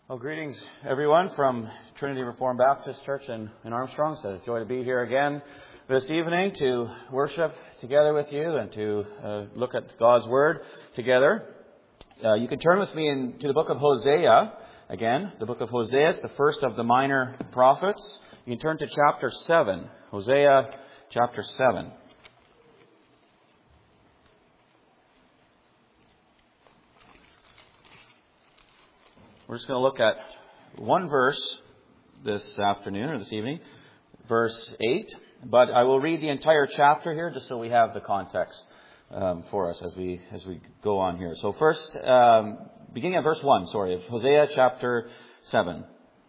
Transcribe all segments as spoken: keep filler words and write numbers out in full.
Well, greetings, everyone, from Trinity Reformed Baptist Church in, in Armstrong. It's a joy to be here again this evening to worship together with you and to uh, look at God's Word together. Uh, you can turn with me into the book of Hosea. Again, the book of Hosea. It's the first of the minor prophets. You can turn to chapter seven. Hosea chapter seven. We're just going to look at one verse this afternoon or this evening, verse eight. But I will read the entire chapter here just so we have the context um, for us as we as we go on here. So first, um, beginning at verse one, sorry, of Hosea chapter seven.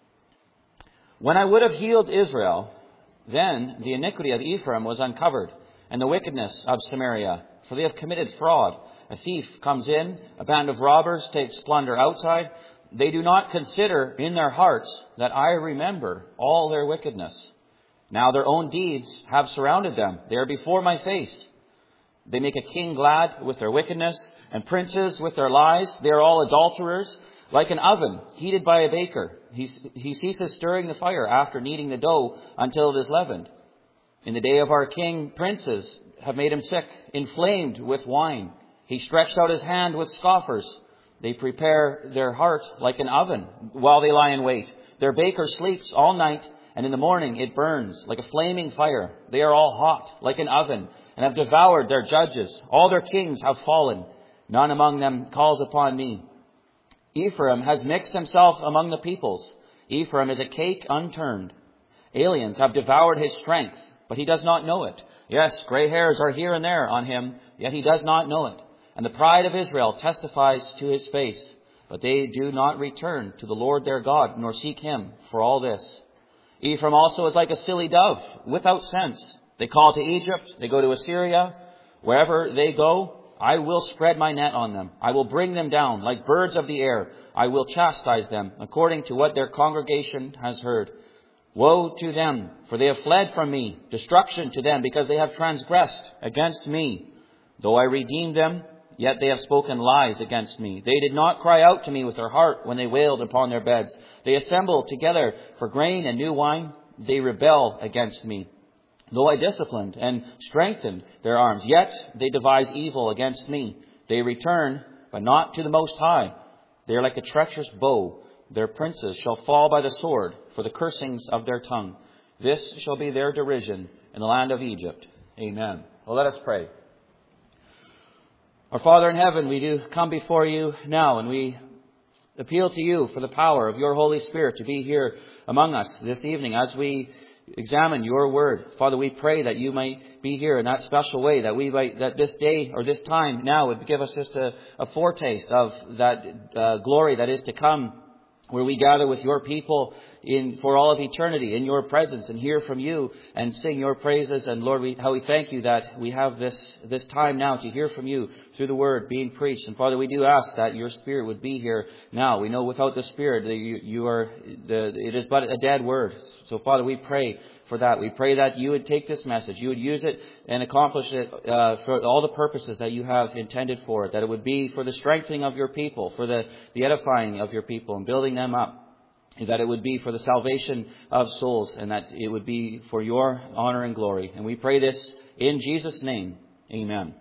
When I would have healed Israel, then the iniquity of Ephraim was uncovered, and the wickedness of Samaria, for they have committed fraud. A thief comes in, a band of robbers takes plunder outside. They do not consider in their hearts that I remember all their wickedness. Now their own deeds have surrounded them. They are before my face. They make a king glad with their wickedness, and princes with their lies. They are all adulterers, like an oven heated by a baker. He, he ceases stirring the fire after kneading the dough until it is leavened. In the day of our king, princes have made him sick, inflamed with wine. He stretched out his hand with scoffers. They prepare their heart like an oven while they lie in wait. Their baker sleeps all night, and in the morning it burns like a flaming fire. They are all hot like an oven, and have devoured their judges. All their kings have fallen. None among them calls upon me. Ephraim has mixed himself among the peoples. Ephraim is a cake unturned. Aliens have devoured his strength, but he does not know it. Yes, gray hairs are here and there on him, yet he does not know it. And the pride of Israel testifies to his face. But they do not return to the Lord their God, nor seek him for all this. Ephraim also is like a silly dove, without sense. They call to Egypt, they go to Assyria. Wherever they go, I will spread my net on them. I will bring them down like birds of the air. I will chastise them according to what their congregation has heard. Woe to them, for they have fled from me. Destruction to them, because they have transgressed against me. Though I redeemed them, yet they have spoken lies against me. They did not cry out to me with their heart when they wailed upon their beds. They assemble together for grain and new wine. They rebel against me. Though I disciplined and strengthened their arms, yet they devise evil against me. They return, but not to the Most High. They are like a treacherous bow. Their princes shall fall by the sword for the cursings of their tongue. This shall be their derision in the land of Egypt. Amen. Well, let us pray. Our Father in heaven, we do come before you now, and we appeal to you for the power of your Holy Spirit to be here among us this evening as we examine your word. Father, we pray that you might be here in that special way, that we might, that this day or this time now would give us just a, a foretaste of that uh, glory that is to come, where we gather with your people in for all of eternity in your presence and hear from you and sing your praises. And Lord, we, how we thank you that we have this this time now to hear from you through the word being preached. And Father, we do ask that your Spirit would be here now. We know without the Spirit that you, you are the it is but a dead word. So Father, we pray for that. We pray that you would take this message, you would use it and accomplish it uh, for all the purposes that you have intended for it. That it would be for the strengthening of your people, for the, the edifying of your people and building them up. That it would be for the salvation of souls, and that it would be for your honor and glory. And we pray this in Jesus' name. Amen.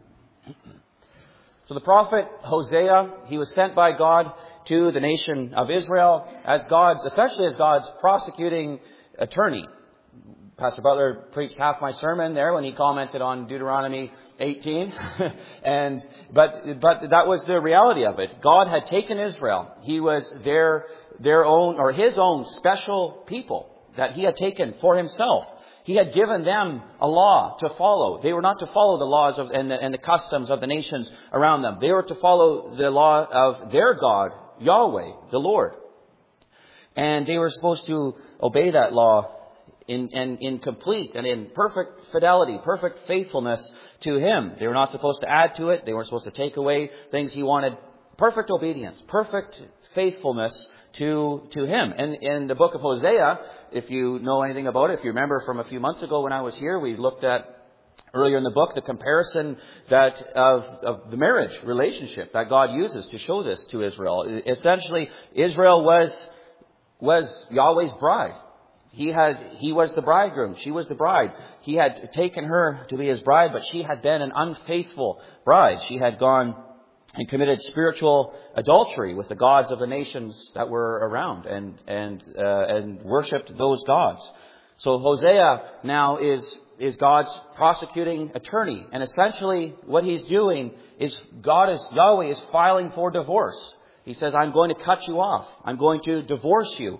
So the prophet Hosea, he was sent by God to the nation of Israel as God's, essentially as God's prosecuting attorney. Pastor Butler preached half my sermon there when he commented on Deuteronomy eighteen. and but but that was the reality of it. God had taken Israel. He was their their own or his own special people that he had taken for himself. He had given them a law to follow. They were not to follow the laws of and the, and the customs of the nations around them. They were to follow the law of their God, Yahweh, the Lord. And they were supposed to obey that law In, in, in complete and in perfect fidelity, perfect faithfulness to him. They were not supposed to add to it. They weren't supposed to take away things he wanted. Perfect obedience, perfect faithfulness to, to him. And in the book of Hosea, if you know anything about it, if you remember from a few months ago when I was here, we looked at earlier in the book, the comparison that of, of the marriage relationship that God uses to show this to Israel. Essentially, Israel was was Yahweh's bride. He had he was the bridegroom. She was the bride. He had taken her to be his bride, but she had been an unfaithful bride. She had gone and committed spiritual adultery with the gods of the nations that were around, and and uh, and worshipped those gods. So Hosea now is is God's prosecuting attorney, and essentially what he's doing is God is Yahweh is filing for divorce. He says, "I'm going to cut you off. I'm going to divorce you."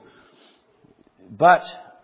But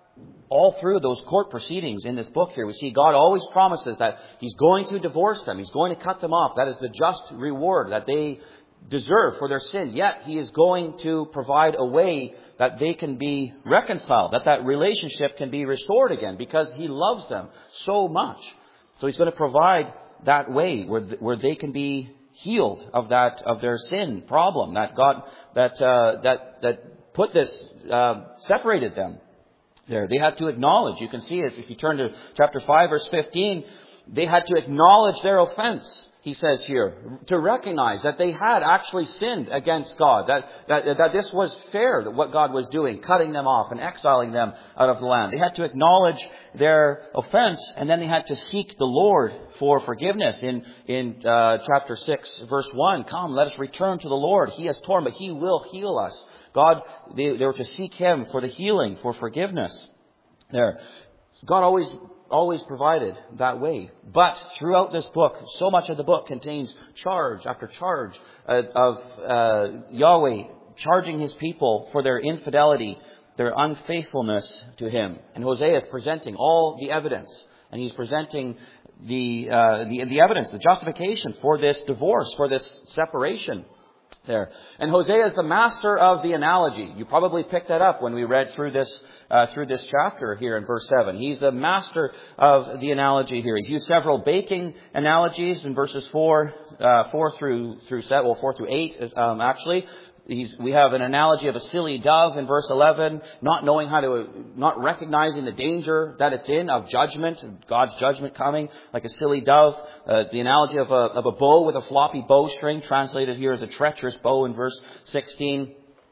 all through those court proceedings in this book here, we see God always promises that He's going to divorce them. He's going to cut them off. That is the just reward that they deserve for their sin. Yet He is going to provide a way that they can be reconciled, that that relationship can be restored again, because He loves them so much. So He's going to provide that way where where they can be healed of that of their sin problem that God that uh, that that put this uh, separated them. There, they had to acknowledge. You can see it if you turn to chapter five, verse fifteen. They had to acknowledge their offense. He says here, to recognize that they had actually sinned against God, that, that, that this was fair, that what God was doing, cutting them off and exiling them out of the land. They had to acknowledge their offense, and then they had to seek the Lord for forgiveness. In, in uh, chapter six, verse one, "Come, let us return to the Lord. He has torn, but He will heal us." God, they, they were to seek Him for the healing, for forgiveness. There, God always always provided that way. But throughout this book, so much of the book contains charge after charge uh, of uh, Yahweh charging His people for their infidelity, their unfaithfulness to Him. And Hosea is presenting all the evidence, and he's presenting the uh, the, the evidence, the justification for this divorce, for this separation. There. And Hosea is the master of the analogy. You probably picked that up when we read through this uh, through this chapter here in verse seven. He's the master of the analogy here. He's used several baking analogies in verses four, uh, four through through seven, well, four through eight, um, actually. He's, we have an analogy of a silly dove in verse eleven, not knowing how to, not recognizing the danger that it's in of judgment, God's judgment coming, like a silly dove. Uh, the analogy of a, of a bow with a floppy bowstring, translated here as a treacherous bow in verse sixteen,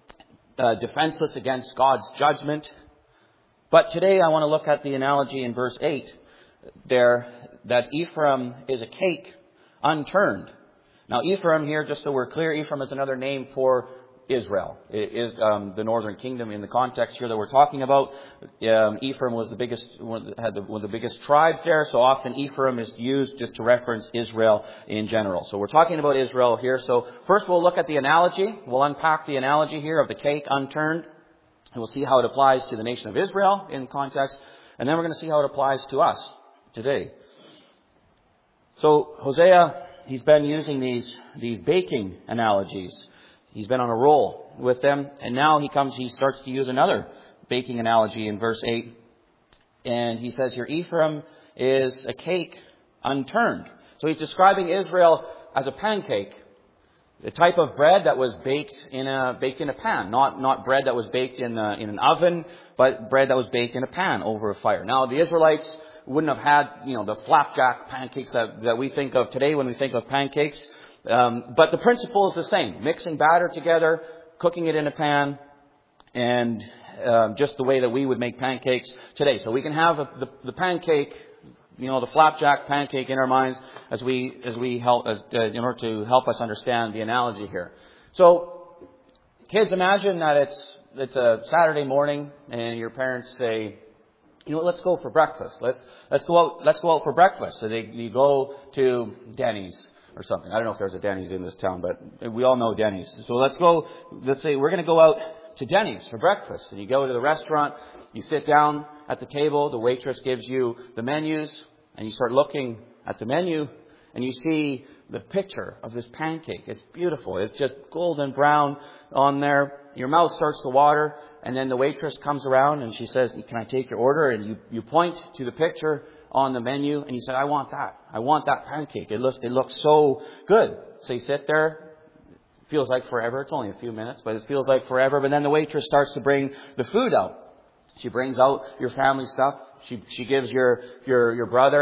uh, defenseless against God's judgment. But today I want to look at the analogy in verse eight there, that Ephraim is a cake unturned. Now Ephraim here, just so we're clear, Ephraim is another name for Israel. It is um, the northern kingdom in the context here that we're talking about. Um, Ephraim was the biggest, one, had the, one of the biggest tribes there, so often Ephraim is used just to reference Israel in general. So we're talking about Israel here. So first we'll look at the analogy. We'll unpack the analogy here of the cake unturned. And we'll see how it applies to the nation of Israel in context. And then we're going to see how it applies to us today. So Hosea, he's been using these, these baking analogies. He's been on a roll with them. And now he comes, he starts to use another baking analogy in verse eight. And he says here, Ephraim is a cake unturned. So he's describing Israel as a pancake. The type of bread that was baked in a, baked in a pan. Not, not bread that was baked in a, in an oven, but bread that was baked in a pan over a fire. Now the Israelites wouldn't have had, you know, the flapjack pancakes that, that we think of today when we think of pancakes. Um, but the principle is the same. Mixing batter together, cooking it in a pan, and um, just the way that we would make pancakes today. So we can have a, the, the pancake, you know, the flapjack pancake in our minds as we as we help as, uh, in order to help us understand the analogy here. So, kids, imagine that it's it's a Saturday morning and your parents say, you know what, let's go for breakfast. Let's let's go out let's go out for breakfast. So they you go to Denny's or something. I don't know if there's a Denny's in this town, but we all know Denny's. So let's go, let's say we're going to go out to Denny's for breakfast. And you go to the restaurant, you sit down at the table, the waitress gives you the menus, and you start looking at the menu, and you see the picture of this pancake. It's beautiful. It's just golden brown on there. Your mouth starts to water, and then the waitress comes around and she says, can I take your order? And you, you point to the picture on the menu, and you say, I want that. I want that pancake. It looks, it looks so good. So you sit there. It feels like forever. It's only a few minutes, but it feels like forever. But then the waitress starts to bring the food out. She brings out your family stuff. She, she gives your, your, your brother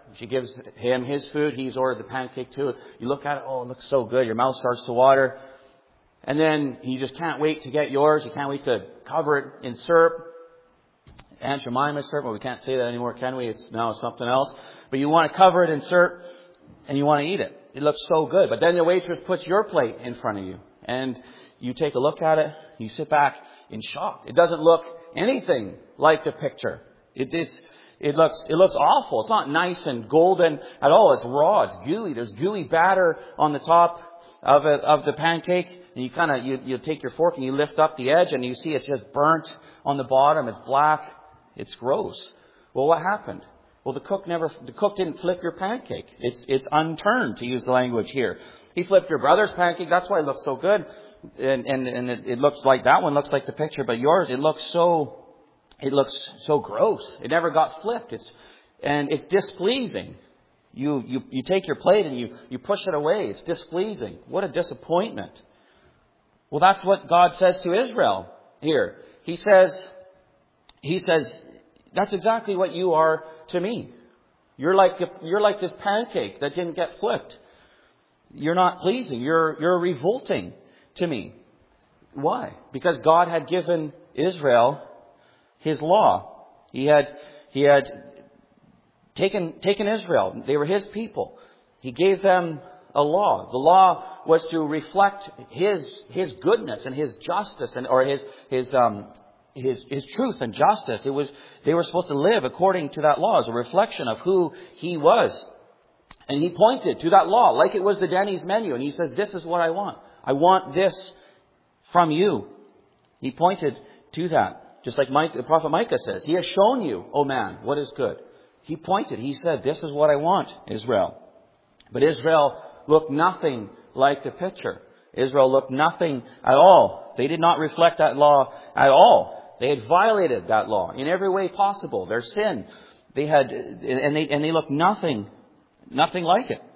She gives him his food. He's ordered the pancake too. You look at it, oh, it looks so good. Your mouth starts to water. And then you just can't wait to get yours. You can't wait to cover it in syrup. Aunt Jemima syrup. Well, we can't say that anymore, can we? It's now something else. But you want to cover it in syrup and you want to eat it. It looks so good. But then the waitress puts your plate in front of you. And you take a look at it. You sit back in shock. It doesn't look anything like the picture. It, it's, it looks, it looks awful. It's not nice and golden at all. It's raw. It's gooey. There's gooey batter on the top of it, of the pancake. And you kind of, you, you take your fork and you lift up the edge and you see it's just burnt on the bottom. It's black. It's gross. Well, what happened? Well, the cook never, the cook didn't flip your pancake. It's, it's unturned, to use the language here. He flipped your brother's pancake. That's why it looks so good. And, and, and it, it looks like, that one looks like the picture, but yours, it looks so, it looks so gross. It never got flipped. It's, and it's displeasing. You, you, you take your plate and you, you push it away. It's displeasing. What a disappointment. Well, that's what God says to Israel here. He says, He says, that's exactly what you are to me. You're like, you're like this pancake that didn't get flipped. You're not pleasing. You're, you're revolting to me. Why? Because God had given Israel His law. He had, He had taken, taken Israel. They were His people. He gave them a law. The law was to reflect His, His goodness and His justice and, or His, His, um, His, his truth and justice. It was, they were supposed to live according to that law as a reflection of who He was. And He pointed to that law like it was the Denny's menu. And He says, this is what I want. I want this from you. He pointed to that. Just like Mike, the prophet Micah says, He has shown you, O man, what is good. He pointed. He said, this is what I want, Israel. But Israel looked nothing like the picture. Israel looked nothing at all. They did not reflect that law at all. They had violated that law in every way possible. Their sin, they had, and they and they looked nothing, nothing like it.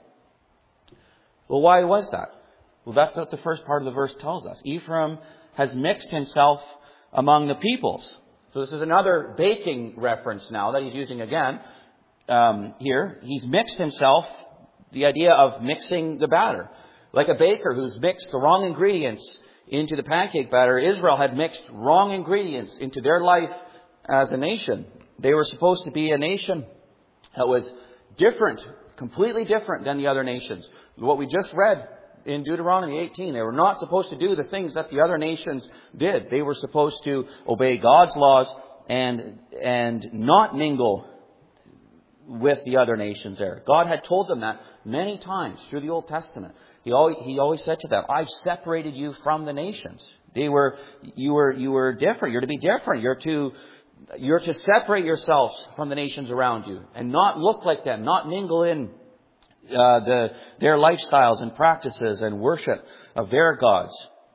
Well, why was that? Well, that's what the first part of the verse tells us. Ephraim has mixed himself among the peoples. So this is another baking reference now that he's using again um, here. He's mixed himself. The idea of mixing the batter, like a baker who's mixed the wrong ingredients into the pancake batter. Israel had mixed wrong ingredients into their life as a nation. They were supposed to be a nation that was different, completely different than the other nations. What we just read in Deuteronomy eighteen, they were not supposed to do the things that the other nations did. They were supposed to obey God's laws and, and not mingle with the other nations there. God had told them that many times through the Old Testament. He always, he always said to them, I've separated you from the nations. They were, you were, you were different. You're to be different. You're to, you're to separate yourselves from the nations around you and not look like them, not mingle in uh, the, their lifestyles and practices and worship of their gods.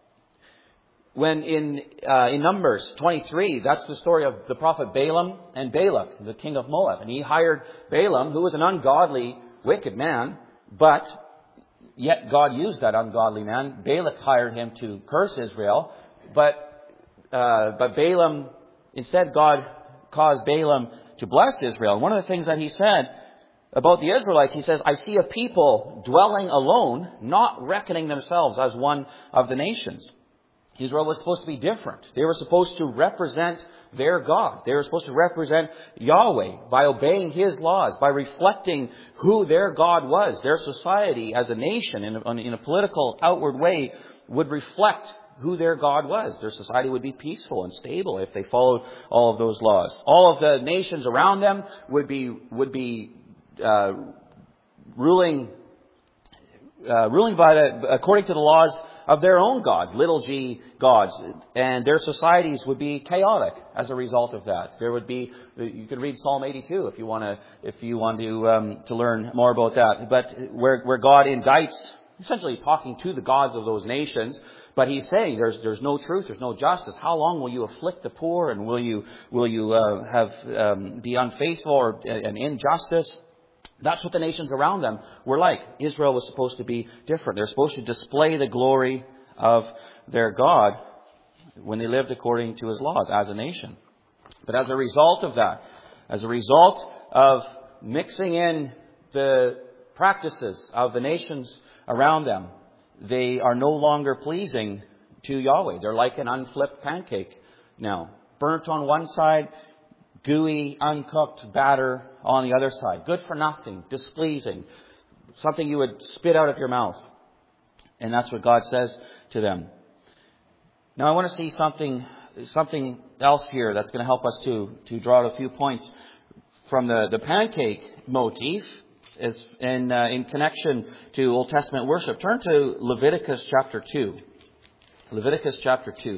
When in, uh, in Numbers twenty-three, that's the story of the prophet Balaam and Balak, the king of Moab. And he hired Balaam, who was an ungodly, wicked man, but yet God used that ungodly man. Balak hired him to curse Israel. But, uh, but Balaam, instead God caused Balaam to bless Israel. And one of the things that he said about the Israelites, he says, I see a people dwelling alone, not reckoning themselves as one of the nations. Israel was supposed to be different. They were supposed to represent their God. They were supposed to represent Yahweh by obeying His laws, by reflecting who their God was. Their society as a nation, in a, in a political outward way, would reflect who their God was. Their society would be peaceful and stable if they followed all of those laws. All of the nations around them would be would be uh, ruling uh, ruling by the according to the laws of their own gods, little g gods, and their societies would be chaotic as a result of that. There would be, you could read Psalm eighty-two if you want to, if you want to um, to learn more about that. But where where God indicts, essentially, He's talking to the gods of those nations, but He's saying there's there's no truth, there's no justice. How long will you afflict the poor, and will you will you uh, have um, be unfaithful or an injustice? That's what the nations around them were like. Israel was supposed to be different. They're supposed to display the glory of their God when they lived according to His laws as a nation. But as a result of that, as a result of mixing in the practices of the nations around them, they are no longer pleasing to Yahweh. They're like an unflipped pancake now. Burnt on one side, gooey, uncooked batter on the other side. Good for nothing, displeasing. Something you would spit out of your mouth. And that's what God says to them. Now I want to see something something else here that's going to help us to, to draw out a few points from the, the pancake motif is in, uh, in connection to Old Testament worship. Turn to Leviticus chapter two. Leviticus chapter two.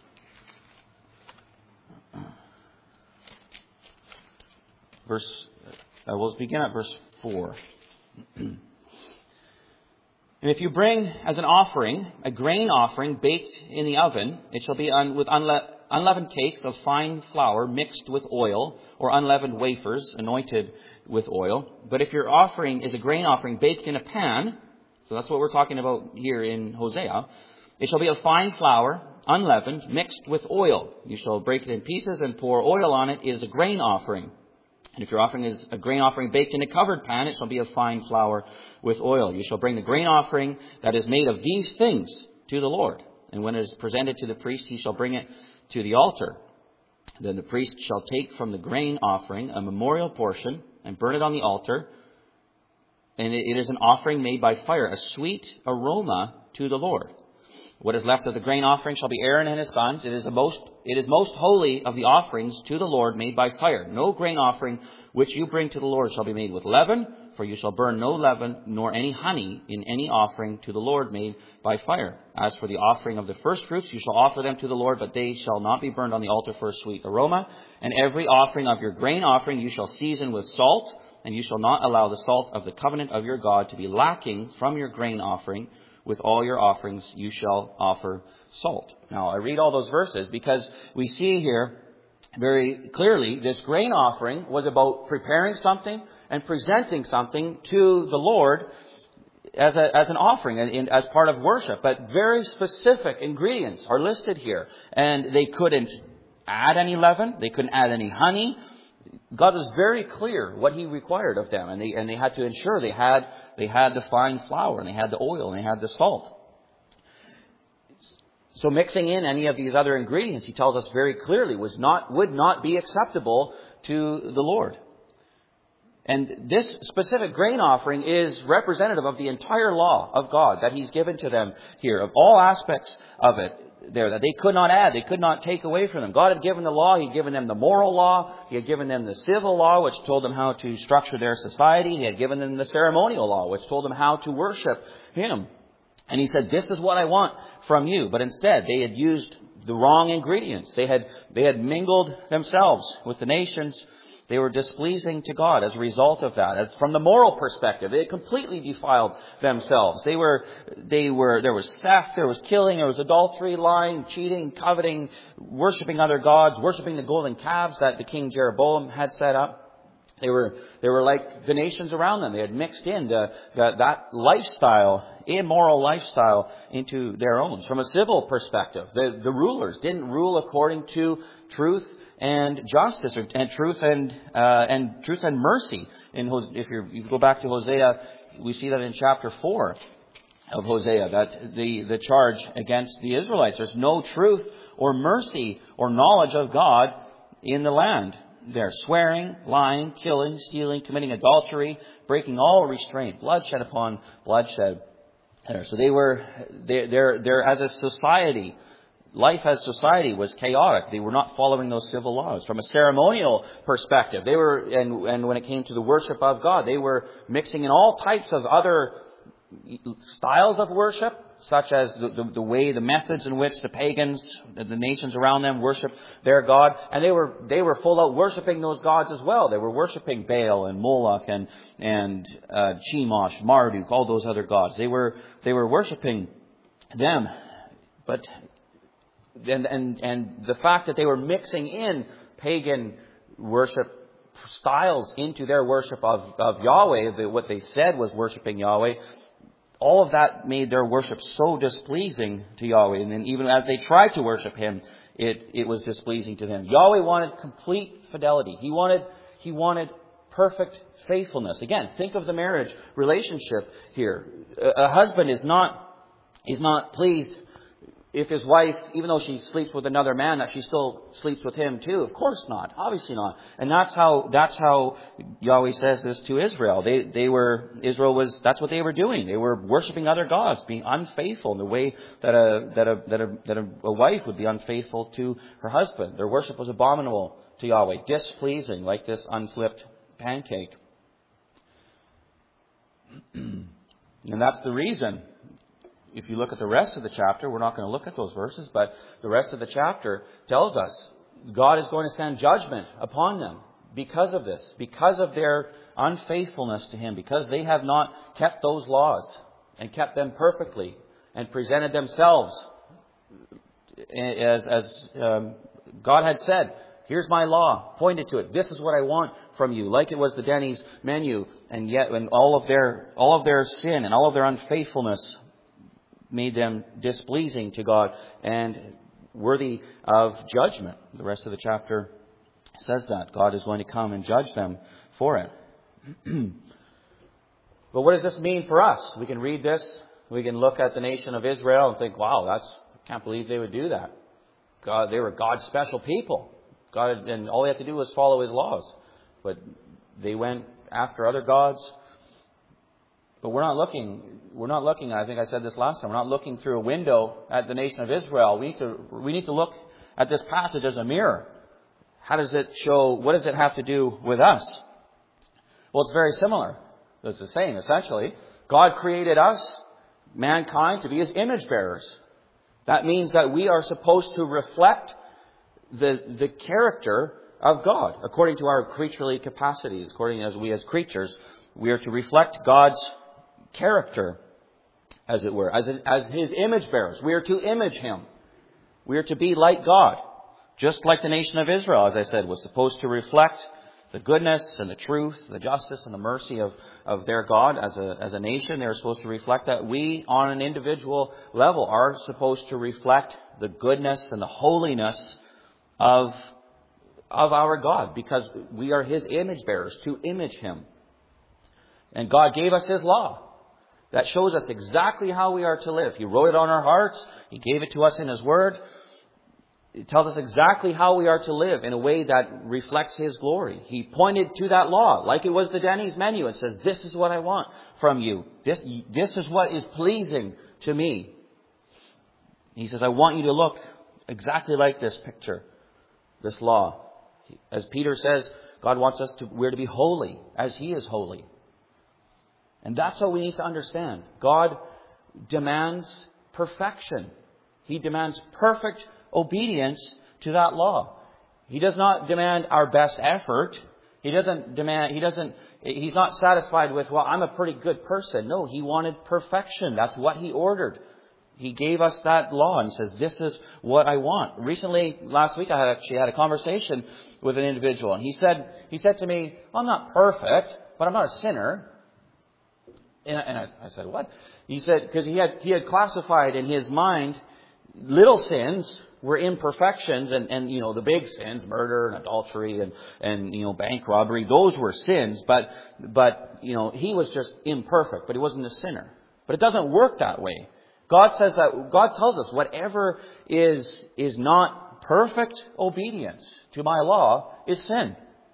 Verse, uh, we'll begin at verse four. And if you bring as an offering a grain offering baked in the oven, it shall be un- with unle- unleavened cakes of fine flour mixed with oil, or unleavened wafers anointed with oil. But if your offering is a grain offering baked in a pan, so that's what we're talking about here in Hosea, it shall be of fine flour, unleavened, mixed with oil. You shall break it in pieces and pour oil on it. It is a grain offering. And if your offering is a grain offering baked in a covered pan, it shall be of fine flour with oil. You shall bring the grain offering that is made of these things to the Lord. And when it is presented to the priest, he shall bring it to the altar. Then the priest shall take from the grain offering a memorial portion and burn it on the altar. And it is an offering made by fire, a sweet aroma to the Lord. What is left of the grain offering shall be Aaron and his sons. It is a most, it is most holy of the offerings to the Lord made by fire. No grain offering which you bring to the Lord shall be made with leaven, for you shall burn no leaven nor any honey in any offering to the Lord made by fire. As for the offering of the first fruits, you shall offer them to the Lord, but they shall not be burned on the altar for a sweet aroma. And every offering of your grain offering you shall season with salt, and you shall not allow the salt of the covenant of your God to be lacking from your grain offering. With all your offerings you shall offer salt. Now, I read all those verses because we see here very clearly this grain offering was about preparing something and presenting something to the Lord as a, as an offering and as part of worship. But very specific ingredients are listed here. And they couldn't add any leaven. They couldn't add any honey. God was very clear what He required of them, and they and they had to ensure they had they had the fine flour, and they had the oil, and they had the salt. So mixing in any of these other ingredients, He tells us very clearly, was not would not be acceptable to the Lord. And this specific grain offering is representative of the entire law of God that He's given to them here, of all aspects of it. There that they could not add, they could not take away from them. God had given the law, He had given them the moral law, He had given them the civil law, which told them how to structure their society. He had given them the ceremonial law, which told them how to worship Him. And He said, this is what I want from you. But instead, they had used the wrong ingredients. They had, they had mingled themselves with the nations. They were displeasing to God as a result of that. As from the moral perspective, they had completely defiled themselves. They were, they were, there was theft, there was killing, there was adultery, lying, cheating, coveting, worshiping other gods, worshiping the golden calves that the king Jeroboam had set up. They were, they were like the nations around them. They had mixed in the, the, that lifestyle, immoral lifestyle, into their own. From a civil perspective, the, the rulers didn't rule according to truth and justice, and truth and uh, and truth and mercy. In if you you go back to Hosea, we see that in chapter four of Hosea, that the the charge against the Israelites, there's no truth or mercy or knowledge of God in the land. They're swearing, lying, killing, stealing, committing adultery, breaking all restraint, bloodshed upon bloodshed. There, so they were they they're they're as a society. Life as society was chaotic. They were not following those civil laws. From a ceremonial perspective, they were, and, and when it came to the worship of God, they were mixing in all types of other styles of worship, such as the, the, the way, the methods in which the pagans, the nations around them worship their God. And they were, they were full out worshiping those gods as well. They were worshiping Baal and Moloch and, and, uh, Chemosh, Marduk, all those other gods. They were, they were worshiping them. But, And, and and the fact that they were mixing in pagan worship styles into their worship of, of Yahweh, the, what they said was worshiping Yahweh, all of that made their worship so displeasing to Yahweh. And then even as they tried to worship Him, it, it was displeasing to them. Yahweh wanted complete fidelity. He wanted, he wanted perfect faithfulness. Again, think of the marriage relationship here. A, a husband is not, is not pleased if his wife, even though she sleeps with another man, that she still sleeps with him too. Of course not. Obviously not. And that's how, that's how Yahweh says this to Israel. They, they were, Israel was, that's what they were doing. They were worshiping other gods, being unfaithful in the way that a, that a, that a, that a, a wife would be unfaithful to her husband. Their worship was abominable to Yahweh, displeasing, like this unflipped pancake. And that's the reason. If you look at the rest of the chapter, we're not going to look at those verses, but the rest of the chapter tells us God is going to send judgment upon them because of this, because of their unfaithfulness to Him, because they have not kept those laws and kept them perfectly and presented themselves as, as um, God had said. Here's my law, pointed to it. This is what I want from you, like it was the Denny's menu, and yet, when all of their all of their sin and all of their unfaithfulness made them displeasing to God and worthy of judgment. The rest of the chapter says that God is going to come and judge them for it. But what does this mean for us? We can read this. We can look at the nation of Israel and think, wow, that's, I can't believe they would do that. God, they were God's special people. God, and all they had to do was follow His laws. But they went after other gods. But we're not looking, we're not looking, I think I said this last time, we're not looking through a window at the nation of Israel. We need to, we need to look at this passage as a mirror. How does it show, what does it have to do with us? Well, it's very similar. It's the same, essentially. God created us, mankind, to be His image bearers. That means that we are supposed to reflect the, the character of God, according to our creaturely capacities, according as we as creatures, we are to reflect God's character, as it were, as, as His image bearers. We are to image Him. We are to be like God. Just like the nation of Israel, as I said, was supposed to reflect the goodness and the truth, the justice and the mercy of, of their God as a, as a nation. They are supposed to reflect that. We, on an individual level, are supposed to reflect the goodness and the holiness of, of our God, because we are His image bearers, to image Him. And God gave us His law that shows us exactly how we are to live. He wrote it on our hearts. He gave it to us in His Word. It tells us exactly how we are to live in a way that reflects His glory. He pointed to that law like it was the Denny's menu and says, this is what I want from you. This, this is what is pleasing to me. He says, I want you to look exactly like this picture, this law. As Peter says, God wants us to, we're to be holy as He is holy. And that's what we need to understand. God demands perfection. He demands perfect obedience to that law. He does not demand our best effort. He doesn't demand, he doesn't, He's not satisfied with, well, I'm a pretty good person. No, He wanted perfection. That's what He ordered. He gave us that law and says, this is what I want. Recently, last week, I had actually had a conversation with an individual, and he said, he said to me, I'm not perfect, but I'm not a sinner. And I, I said, what? He said, because he had, he had classified in his mind, little sins were imperfections, and, and, you know, the big sins, murder and adultery and, and, you know, bank robbery, those were sins, but, but, you know, he was just imperfect, but he wasn't a sinner. But it doesn't work that way. God says that, God tells us whatever is, is not perfect obedience to my law is sin.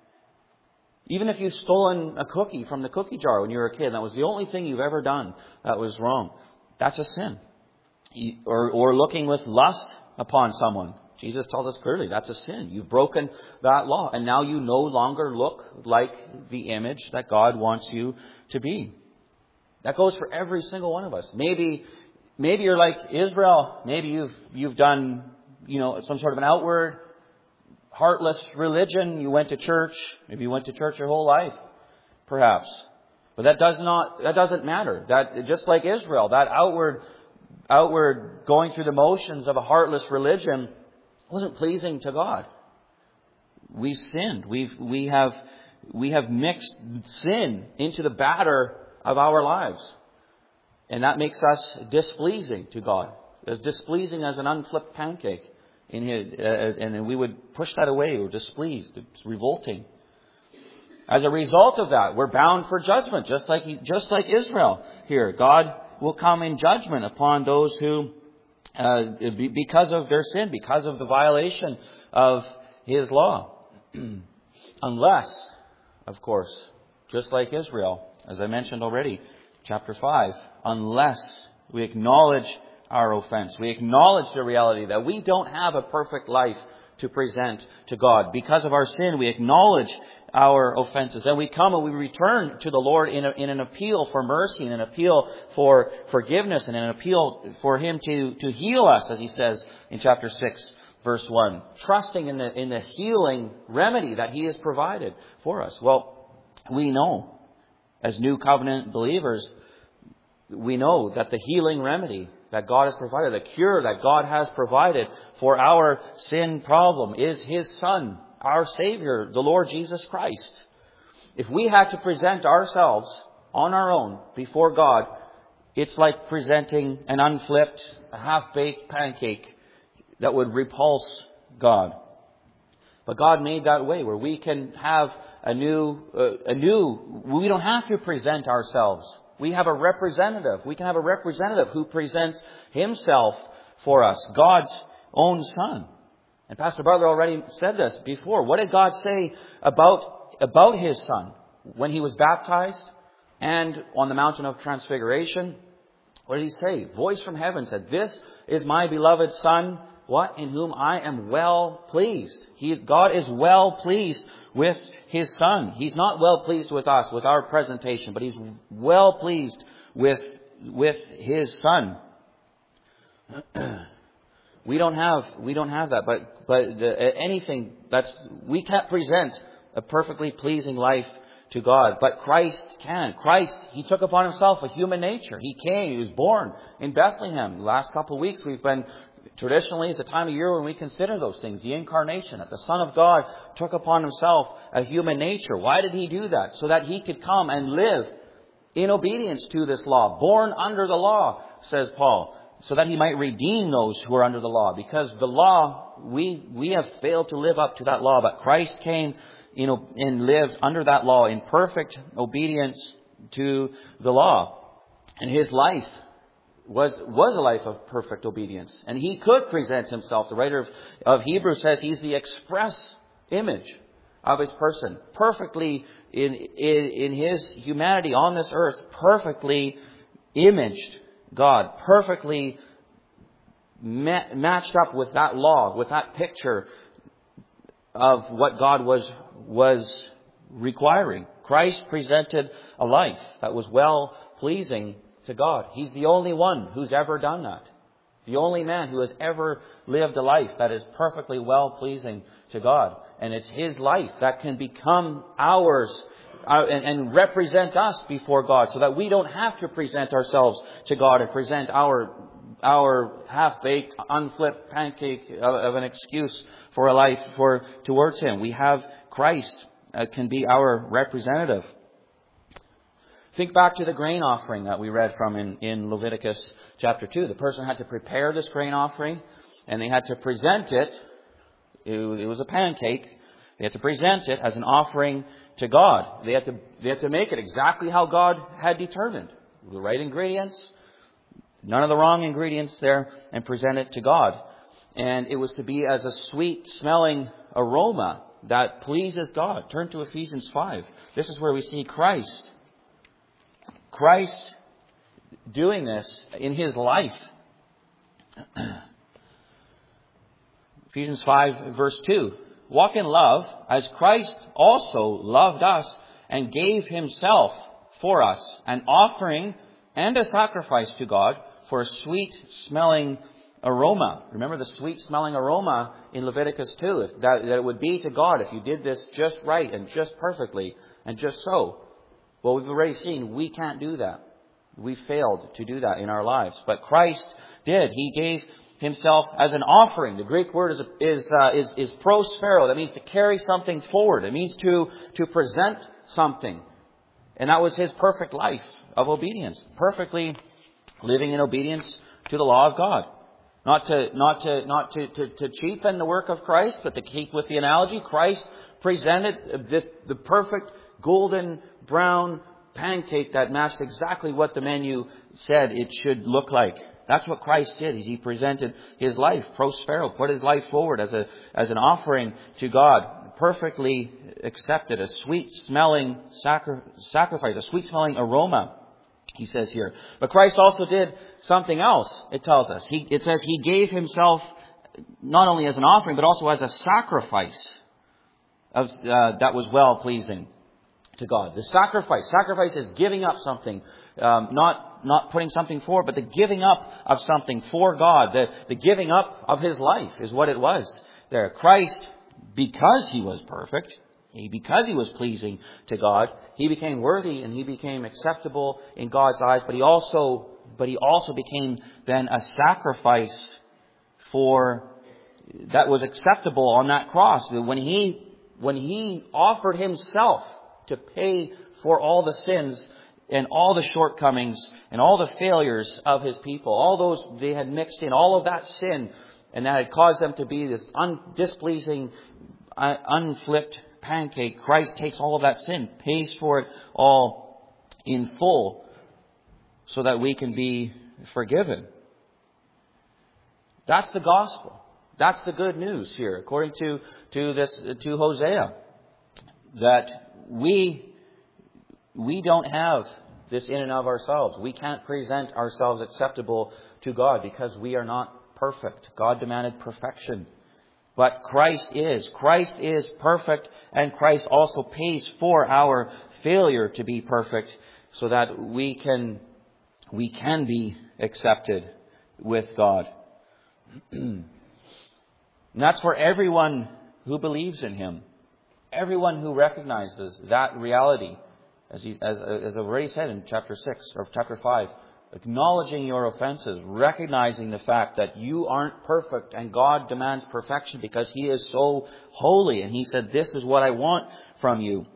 Even if you've stolen a cookie from the cookie jar when you were a kid, that was the only thing you've ever done that was wrong, that's a sin. Or, or looking with lust upon someone. Jesus tells us clearly that's a sin. You've broken that law, and now you no longer look like the image that God wants you to be. That goes for every single one of us. Maybe, maybe you're like Israel. Maybe you've you've done, you know, some sort of an outward, heartless religion. You went to church. Maybe you went to church your whole life, perhaps. But that does not. That doesn't matter. That just like Israel, that outward. Outward going through the motions of a heartless religion wasn't pleasing to God. We've sinned. We've, we have, we have mixed sin into the batter of our lives. And that makes us displeasing to God. As displeasing as an unflipped pancake in His, uh, and we would push that away. We're displeased. It's revolting. As a result of that, we're bound for judgment, just like just like Israel here. God will come in judgment upon those who, uh, because of their sin, because of the violation of His law. Unless, of course, just like Israel, as I mentioned already, chapter five, unless we acknowledge our offense, we acknowledge the reality that we don't have a perfect life to present to God. Because of our sin, we acknowledge our offenses. And we come and we return to the Lord in, a, in an appeal for mercy, and an appeal for forgiveness, and an appeal for Him to, to heal us, as He says in chapter six, verse one. Trusting in the, in the healing remedy that He has provided for us. Well, we know, as New Covenant believers, we know that the healing remedy that God has provided, the cure that God has provided for our sin problem, is His Son, our Savior, the Lord Jesus Christ. If we had to present ourselves on our own before God, it's like presenting an unflipped, a half-baked pancake that would repulse God. But God made that way where we can have a new, uh, a new, we don't have to present ourselves. We have a representative. We can have a representative who presents Himself for us, God's own Son. And Pastor Butler already said this before. What did God say about, about His Son when He was baptized and on the mountain of transfiguration? What did He say? Voice from heaven said, "This is my beloved Son, what? In whom I am well pleased." He, God is well pleased with His Son. He's not well pleased with us, with our presentation, but He's well pleased with, with His Son. We don't have, we don't have that, but, but the, anything that's, we can't present a perfectly pleasing life to God, but Christ can. Christ, He took upon Himself a human nature. He came, He was born in Bethlehem. The last couple of weeks we've been, traditionally, it's a time of year when we consider those things. The incarnation, that the Son of God took upon Himself a human nature. Why did He do that? So that He could come and live in obedience to this law. Born under the law, says Paul. So that He might redeem those who are under the law. Because the law, we we have failed to live up to that law. But Christ came, you know, and lived under that law in perfect obedience to the law. And His life was was a life of perfect obedience. And He could present Himself. The writer of, of Hebrews says He's the express image of His person. Perfectly in, in, in His humanity on this earth, perfectly imaged God, perfectly ma- matched up with that law, with that picture of what God was was requiring. Christ presented a life that was well pleasing to God. He's the only one who's ever done that. The only man who has ever lived a life that is perfectly well pleasing to God. And it's His life that can become ours Uh, and, and represent us before God, so that we don't have to present ourselves to God and present our our half-baked, unflipped pancake of, of an excuse for a life for towards Him. We have Christ uh, can be our representative. Think back to the grain offering that we read from in, in Leviticus chapter two. The person had to prepare this grain offering, and they had to present it. It, it was a pancake. They had to present it as an offering to God. They had to they had to make it exactly how God had determined. The right ingredients, none of the wrong ingredients there, and present it to God. And it was to be as a sweet smelling aroma that pleases God. Turn to Ephesians five. This is where we see Christ. Christ doing this in His life. Ephesians five verse two. Walk in love as Christ also loved us and gave Himself for us, an offering and a sacrifice to God for a sweet smelling aroma. Remember the sweet smelling aroma in Leviticus two, if that, that it would be to God if you did this just right and just perfectly and just so. Well, we've already seen we can't do that. We failed to do that in our lives. But Christ did. He gave Himself as an offering. The Greek word is is uh, is, is prosphero. That means to carry something forward. It means to to present something. And that was His perfect life of obedience. Perfectly living in obedience to the law of God. Not to, not to, not to, to, to cheapen the work of Christ, but to keep with the analogy, Christ presented this, the perfect golden brown pancake that matched exactly what the menu said it should look like. That's what Christ did. He presented His life, prospero, put His life forward as a, as an offering to God, perfectly accepted, a sweet smelling sacri- sacrifice, a sweet smelling aroma. He says here. But Christ also did something else, it tells us. He, it says He gave Himself not only as an offering, but also as a sacrifice of, uh, that was well-pleasing to God. The sacrifice. Sacrifice is giving up something. Um, not, not putting something forward, but the giving up of something for God. The, the giving up of His life is what it was there. Christ, because He was perfect, He, because He was pleasing to God, He became worthy and He became acceptable in God's eyes. But He also, but He also became then a sacrifice for that was acceptable on that cross. When He, when He offered Himself to pay for all the sins and all the shortcomings and all the failures of His people, all those they had mixed in, all of that sin, and that had caused them to be this un, displeasing, uh, unflipped pancake. Christ takes all of that sin, pays for it all in full, so that we can be forgiven. That's the gospel. That's the good news here, according to to this to Hosea, that we we don't have this in and of ourselves. We can't present ourselves acceptable to God because we are not perfect. God demanded perfection. But Christ is. Christ is perfect, and Christ also pays for our failure to be perfect so that we can we can be accepted with God. And that's for everyone who believes in Him. Everyone who recognizes that reality, as, he, as, as I've already said in chapter six or chapter five, acknowledging your offenses, recognizing the fact that you aren't perfect and God demands perfection because He is so holy. And He said, this is what I want from you.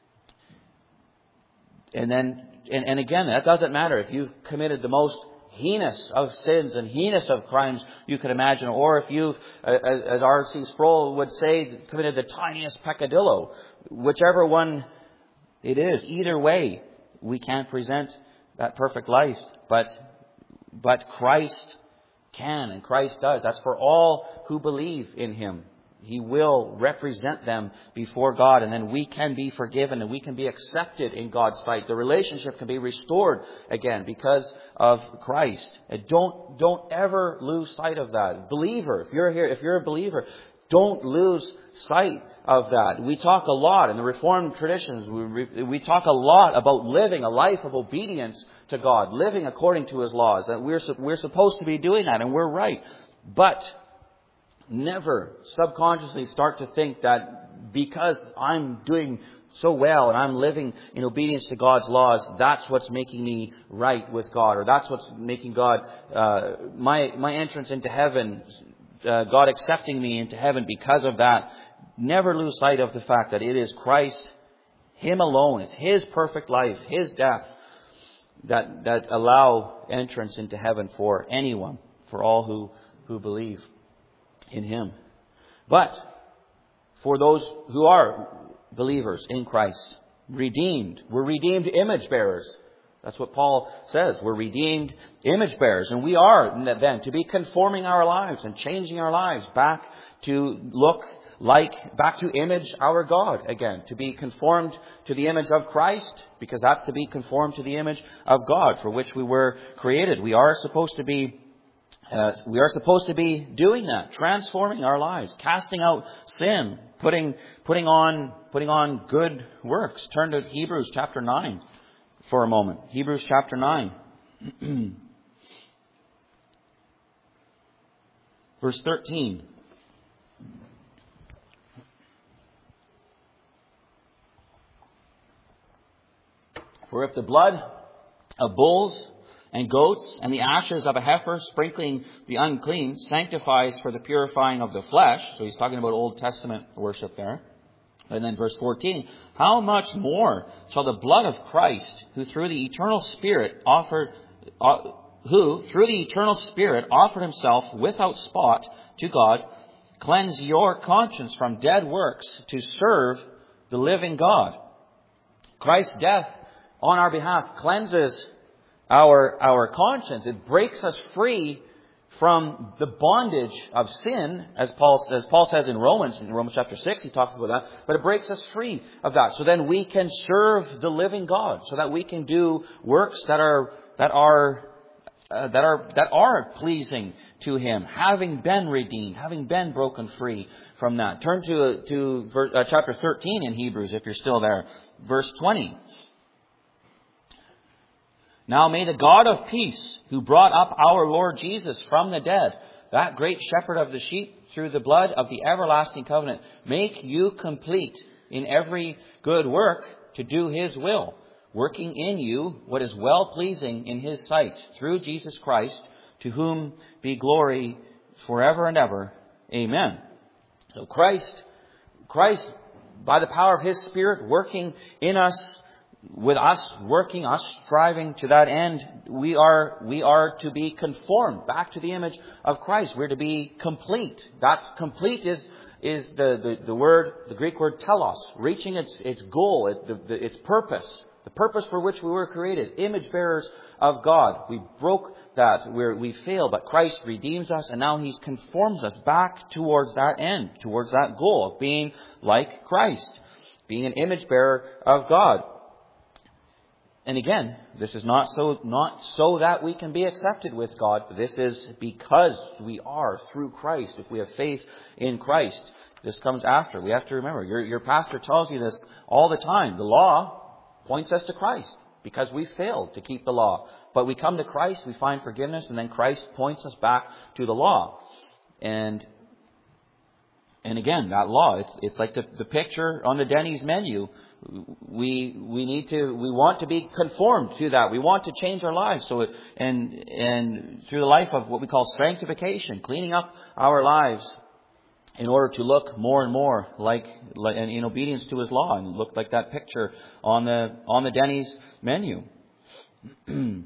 And then, and, and again, that doesn't matter if you've committed the most heinous of sins and heinous of crimes you could imagine, or if you've, as R C Sproul would say, committed the tiniest peccadillo. Whichever one it is, either way, we can't present that perfect life. But, but Christ can, and Christ does. That's for all who believe in Him. He will represent them before God, and then we can be forgiven and we can be accepted in God's sight. The relationship can be restored again because of Christ. And don't, don't ever lose sight of that. Believer, if you're here, if you're a believer, don't lose sight of that. We talk a lot in the Reformed traditions. We, we talk a lot about living a life of obedience to God, living according to His laws. That we're we're supposed to be doing that, and we're right. But never subconsciously start to think that because I'm doing so well and I'm living in obedience to God's laws, that's what's making me right with God, or that's what's making God uh, my my entrance into heaven. Uh, God accepting me into heaven because of that. Never lose sight of the fact that it is Christ, Him alone. It's His perfect life, His death that that allow entrance into heaven for anyone, for all who, who believe in Him. But for those who are believers in Christ, redeemed, we're redeemed image bearers. That's what Paul says. We're redeemed image bearers. And we are then to be conforming our lives and changing our lives back to look like, back to image our God again. To be conformed to the image of Christ, because that's to be conformed to the image of God for which we were created. We are supposed to be uh, we are supposed to be doing that, transforming our lives, casting out sin, putting putting on putting on good works. Turn to Hebrews chapter nine. For a moment. Hebrews chapter nine. Verse thirteen. For if the blood of bulls and goats and the ashes of a heifer sprinkling the unclean sanctifies for the purifying of the flesh. So he's talking about Old Testament worship there. And then verse fourteen, how much more shall the blood of Christ, who through the eternal Spirit offered, uh, who, through the eternal Spirit, offered himself without spot to God, cleanse your conscience from dead works to serve the living God. Christ's death on our behalf cleanses our, our conscience. It breaks us free from the bondage of sin, as Paul, as Paul says in Romans, in Romans chapter six, he talks about that. But it breaks us free of that. So then we can serve the living God, so that we can do works that are, that are, uh, that are, that are pleasing to Him, having been redeemed, having been broken free from that. Turn to, to verse, uh, chapter thirteen in Hebrews, if you're still there. Verse twenty. Now may the God of peace, who brought up our Lord Jesus from the dead, that great shepherd of the sheep, through the blood of the everlasting covenant, make you complete in every good work to do His will, working in you what is well-pleasing in His sight, through Jesus Christ, to whom be glory forever and ever. Amen. So Christ, Christ, by the power of His Spirit working in us, with us working, us striving to that end, we are we are to be conformed back to the image of Christ. We're to be complete. That's complete is is the, the, the word, the Greek word telos, reaching its its goal, it, the, the, its purpose, the purpose for which we were created, image bearers of God. We broke that, we we failed, but Christ redeems us, and now He conforms us back towards that end, towards that goal of being like Christ, being an image bearer of God. And again, this is not so not so that we can be accepted with God. This is because we are through Christ. If we have faith in Christ, this comes after. We have to remember, your, your pastor tells you this all the time. The law points us to Christ because we failed to keep the law. But we come to Christ, we find forgiveness, and then Christ points us back to the law. And and again, that law, it's it's like the, the picture on the Denny's menu. We we need to we want to be conformed to that. We want to change our lives. So it, and and through the life of what we call sanctification, cleaning up our lives in order to look more and more like, like and in obedience to His law, and look like that picture on the on the Denny's menu. And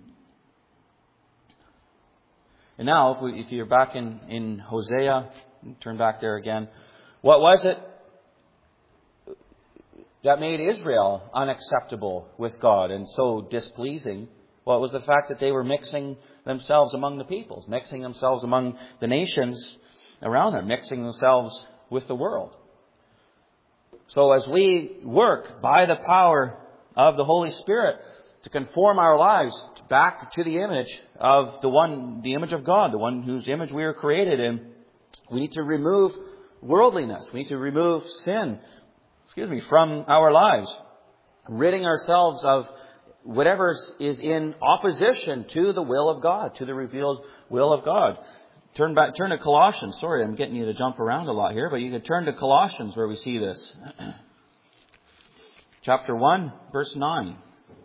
now, if we if you're back in in Hosea, turn back there again. What was it that made Israel unacceptable with God and so displeasing? Well, it was the fact that they were mixing themselves among the peoples, mixing themselves among the nations around them, mixing themselves with the world. So as we work by the power of the Holy Spirit to conform our lives back to the image of the one, the image of God, the one whose image we are created in, we need to remove worldliness. We need to remove sin, excuse me, from our lives, ridding ourselves of whatever is in opposition to the will of God, to the revealed will of God. Turn back, turn to Colossians. Sorry, I'm getting you to jump around a lot here, but you can turn to Colossians where we see this. Chapter one, verse nine.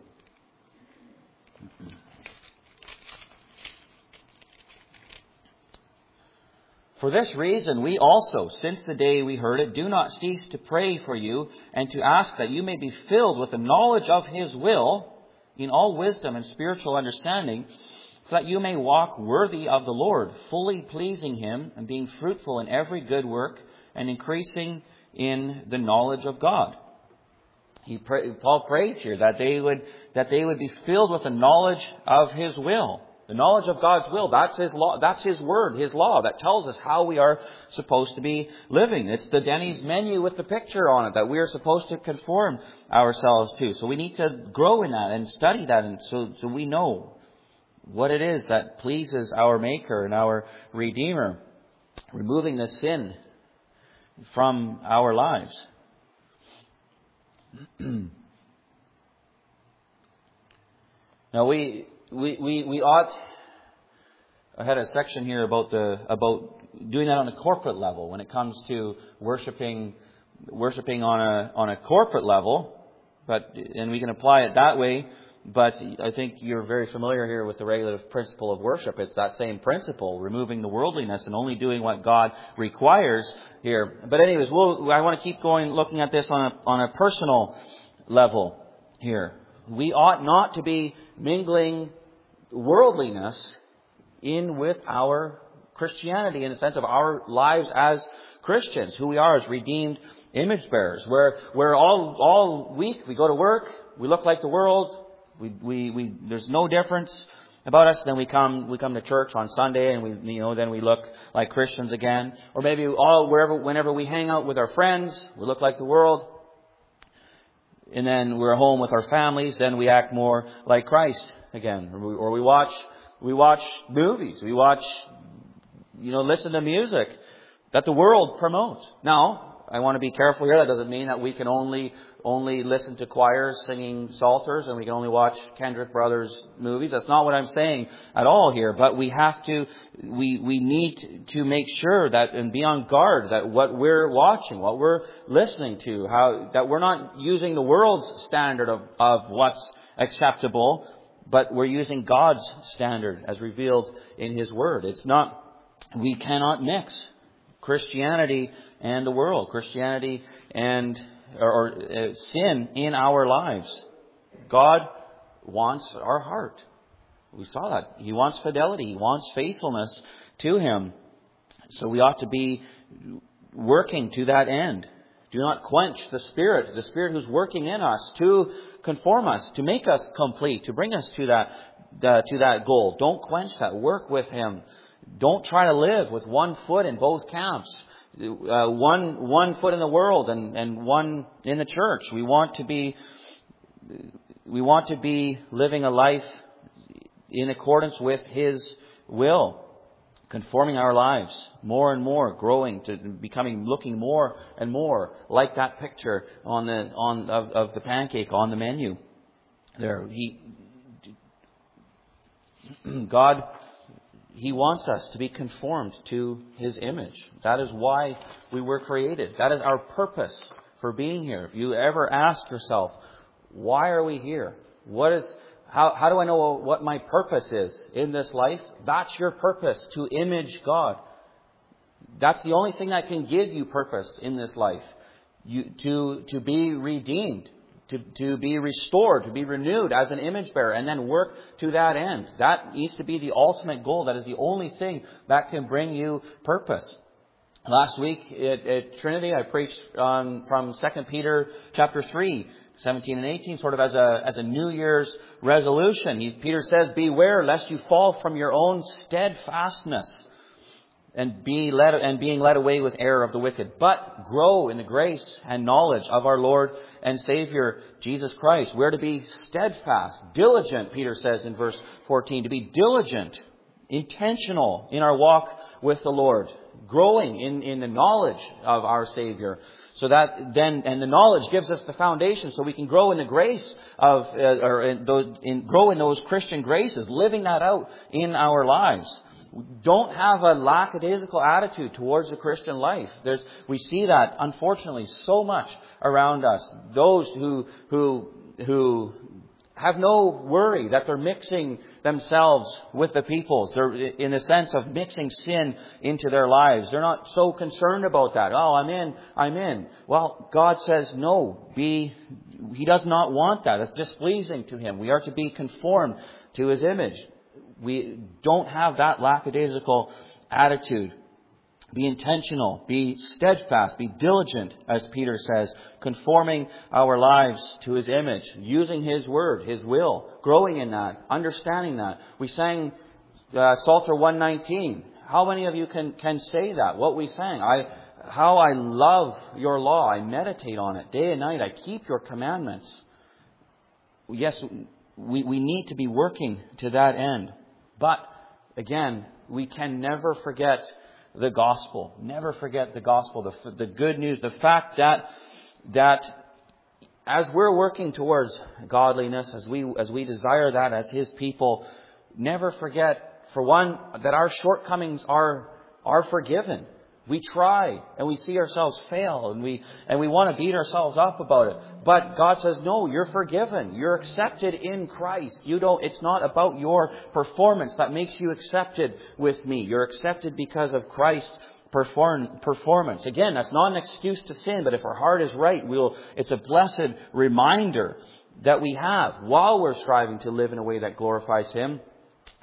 For this reason, we also, since the day we heard it, do not cease to pray for you and to ask that you may be filled with the knowledge of His will in all wisdom and spiritual understanding, so that you may walk worthy of the Lord, fully pleasing Him and being fruitful in every good work and increasing in the knowledge of God. He pray, Paul prays here that they would that they would be filled with the knowledge of His will. The knowledge of God's will, that's His law, that's His word, His law, that tells us how we are supposed to be living. It's the Denny's menu with the picture on it that we are supposed to conform ourselves to. So we need to grow in that and study that, and so, so we know what it is that pleases our Maker and our Redeemer, removing the sin from our lives. Now we We, we, we ought, I had a section here about the, about doing that on a corporate level when it comes to worshiping, worshiping on a, on a corporate level, but, and we can apply it that way, but I think you're very familiar here with the regulative principle of worship. It's that same principle, removing the worldliness and only doing what God requires here. But anyways, we'll, I want to keep going, looking at this on a, on a personal level here. We ought not to be mingling worldliness in with our Christianity, in the sense of our lives as Christians, who we are as redeemed image bearers. Where where all all week we go to work, we look like the world. We we, we there's no difference about us. Then we come we come to church on Sunday, and we you know then we look like Christians again. Or maybe all wherever whenever we hang out with our friends, we look like the world. And then we're home with our families, then we act more like Christ again. Or we, or we watch we watch movies, we watch you know listen to music that the world promotes. Now, I want to be careful here. That doesn't mean that we can only only listen to choirs singing psalters and we can only watch Kendrick Brothers movies. That's not what I'm saying at all here. But we have to, we, we need to make sure that and be on guard that what we're watching, what we're listening to, how, that we're not using the world's standard of, of what's acceptable, but we're using God's standard as revealed in His Word. It's not, we cannot mix Christianity and the world, Christianity and or, or uh, sin in our lives. God wants our heart. We saw that. He wants fidelity. He wants faithfulness to Him. So we ought to be working to that end. Do not quench the Spirit, the Spirit who's working in us to conform us, to make us complete, to bring us to that uh, to that goal. Don't quench that. Work with Him. Don't try to live with one foot in both camps. Uh, one one foot in the world and, and one in the church. We want to be we want to be living a life in accordance with His will, conforming our lives more and more, growing to becoming, looking more and more like that picture on the on of, of the pancake on the menu. There, He God. He wants us to be conformed to His image. That is why we were created. That is our purpose for being here. If you ever ask yourself, why are we here? What is, how, how do I know what my purpose is in this life? That's your purpose, to image God. That's the only thing that can give you purpose in this life. You, to, to be redeemed. To, to be restored, to be renewed as an image bearer, and then work to that end. That needs to be the ultimate goal. That is the only thing that can bring you purpose. Last week at, at Trinity, I preached on from Second Peter chapter three, seventeen and eighteen, sort of as a as a New Year's resolution. He, Peter says, "Beware lest you fall from your own steadfastness, and be led and being led away with error of the wicked, but grow in the grace and knowledge of our Lord and Savior Jesus Christ." We're to be steadfast, diligent, Peter says in verse fourteen, to be diligent, intentional in our walk with the Lord, growing in, in the knowledge of our Savior. So that then, and the knowledge gives us the foundation so we can grow in the grace of, uh, or in those, in, grow in those Christian graces, living that out in our lives. Don't have a lackadaisical attitude towards the Christian life. There's, we see that, unfortunately, so much around us. Those who, who, who have no worry that they're mixing themselves with the peoples. They're in the sense of mixing sin into their lives. They're not so concerned about that. Oh, I'm in, I'm in. Well, God says no. Be, He does not want that. It's displeasing to Him. We are to be conformed to His image. We don't have that lackadaisical attitude. Be intentional, be steadfast, be diligent, as Peter says, conforming our lives to His image, using His Word, His will, growing in that, understanding that. We sang uh, Psalter one nineteen. How many of you can, can say that? What we sang, I, how I love your law, I meditate on it day and night, I keep your commandments. Yes, we, we need to be working to that end. But, again, we can never forget the gospel. Never forget the gospel, the, the good news, the fact that that as we're working towards godliness, as we as we desire that as His people, never forget, for one, that our shortcomings are are forgiven. We try and we see ourselves fail and we and we want to beat ourselves up about it. But God says, no, you're forgiven. You're accepted in Christ. You don't, it's not about your performance that makes you accepted with me. You're accepted because of Christ's perform, performance. Again, that's not an excuse to sin, but if our heart is right, we'll, it's a blessed reminder that we have while we're striving to live in a way that glorifies Him.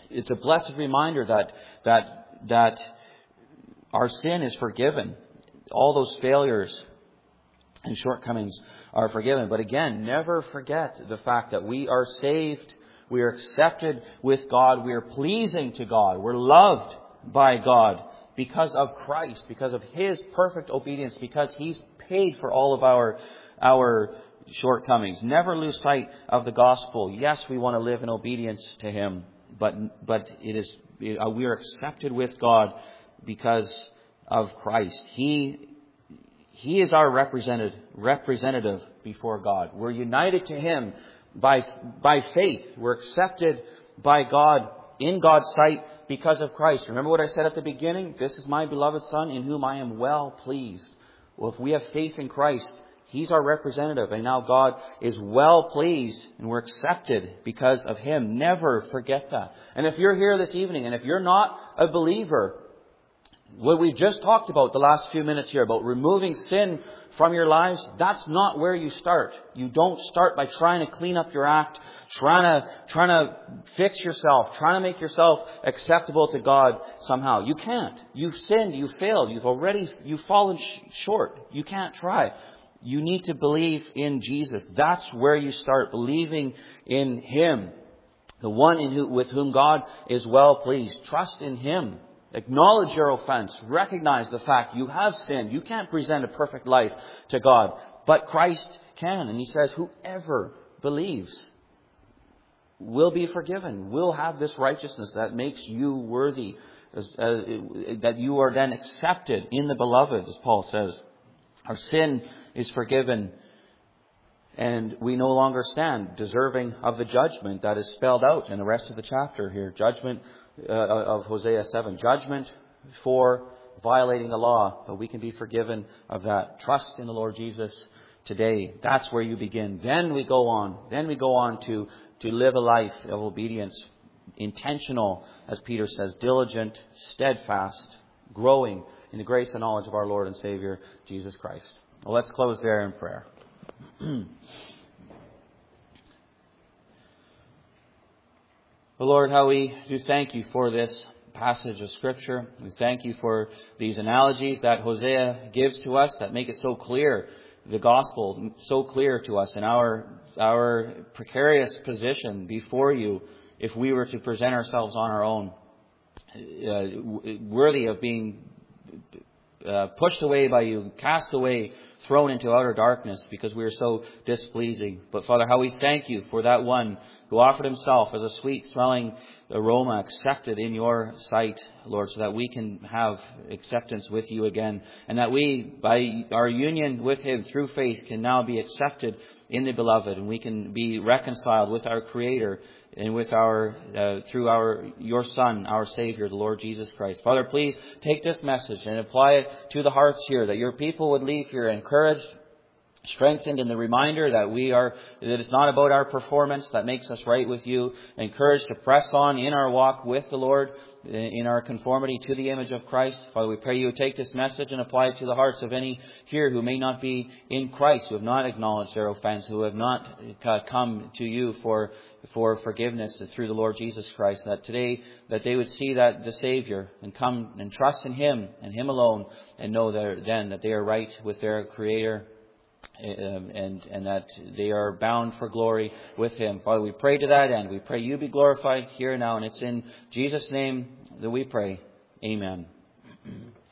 it's a blessed reminder that that that our sin is forgiven. All those failures and shortcomings are forgiven. But again, never forget the fact that we are saved. We are accepted with God. We are pleasing to God. We're loved by God because of Christ, because of His perfect obedience, because He's paid for all of our our shortcomings. Never lose sight of the gospel. Yes, we want to live in obedience to Him, but but it is we are accepted with God because of Christ. He He is our representative representative before God. We're united to Him by by faith. We're accepted by God in God's sight because of Christ. Remember what I said at the beginning? This is my beloved Son in whom I am well pleased. Well, if we have faith in Christ, He's our representative, and now God is well pleased, and we're accepted because of Him. Never forget that. And if you're here this evening, and if you're not a believer, what we've just talked about the last few minutes here, about removing sin from your lives, that's not where you start. You don't start by trying to clean up your act, trying to trying to fix yourself, trying to make yourself acceptable to God somehow. You can't. You've sinned. You've failed. You've already you've fallen sh- short. You can't try. You need to believe in Jesus. That's where you start, believing in Him, the one in who, with whom God is well pleased. Trust in Him. Acknowledge your offense. Recognize the fact you have sinned. You can't present a perfect life to God, but Christ can. And He says, whoever believes will be forgiven, will have this righteousness that makes you worthy, uh, that you are then accepted in the beloved, as Paul says. Our sin is forgiven, and we no longer stand deserving of the judgment that is spelled out in the rest of the chapter here. Judgment uh, of Hosea seven. Judgment for violating the law, but we can be forgiven of that. Trust in the Lord Jesus today. That's where you begin. Then we go on. Then we go on to, to live a life of obedience. Intentional, as Peter says, diligent, steadfast, growing in the grace and knowledge of our Lord and Savior, Jesus Christ. Well, let's close there in prayer. Well, Lord, how we do thank You for this passage of Scripture. We thank You for these analogies that Hosea gives to us that make it so clear, the gospel so clear to us in our our precarious position before You if we were to present ourselves on our own, uh, worthy of being uh, pushed away by You, cast away, thrown into outer darkness because we are so displeasing. But Father, how we thank You for that one who offered Himself as a sweet smelling aroma, accepted in Your sight, Lord, so that we can have acceptance with You again, and that we, by our union with Him through faith, can now be accepted in the beloved, and we can be reconciled with our Creator and with our uh, through our Your Son, our Savior, the Lord Jesus Christ. Father, please take this message and apply it to the hearts here, that Your people would leave here encouraged, strengthened in the reminder that we are, that it's not about our performance that makes us right with You, encouraged to press on in our walk with the Lord, in our conformity to the image of Christ. Father, we pray You would take this message and apply it to the hearts of any here who may not be in Christ, who have not acknowledged their offense, who have not come to You for for forgiveness through the Lord Jesus Christ. That today, that they would see that the Savior and come and trust in Him and Him alone, and know that then that they are right with their Creator, Um, and and that they are bound for glory with Him. Father, we pray to that end. We pray You be glorified here now, and it's in Jesus' name that we pray. Amen.